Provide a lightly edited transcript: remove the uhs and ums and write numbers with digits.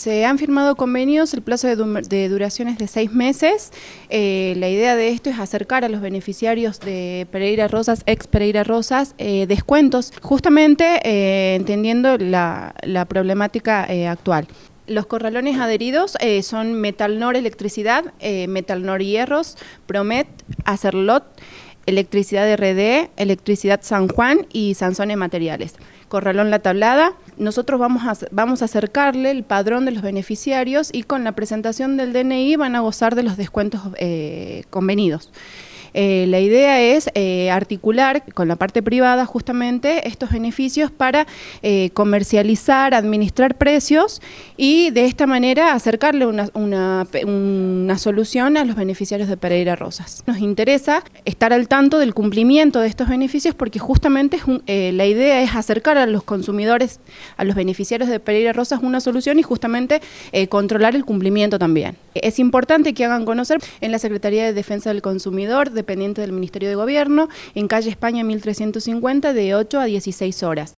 Se han firmado convenios, el plazo de duración es de 6 meses. La idea de esto es acercar a los beneficiarios de Pereira Rosas, ex Pereira Rosas, descuentos, justamente entendiendo la problemática actual. Los corralones adheridos son Metalnor Electricidad, Metalnor Hierros, Promet, Acerlot, Electricidad RD, Electricidad San Juan y Sansone Materiales. Corralón La Tablada, nosotros vamos a acercarle el padrón de los beneficiarios y con la presentación del DNI van a gozar de los descuentos convenidos. La idea es articular con la parte privada justamente estos beneficios para comercializar, administrar precios y de esta manera acercarle una solución a los beneficiarios de Pereira Rosas. Nos interesa estar al tanto del cumplimiento de estos beneficios porque justamente la idea es acercar a los consumidores, a los beneficiarios de Pereira Rosas una solución y justamente controlar el cumplimiento también. Es importante que hagan conocer en la Secretaría de Defensa del Consumidor, dependiente del Ministerio de Gobierno, en calle España 1350, de 8 a 16 horas.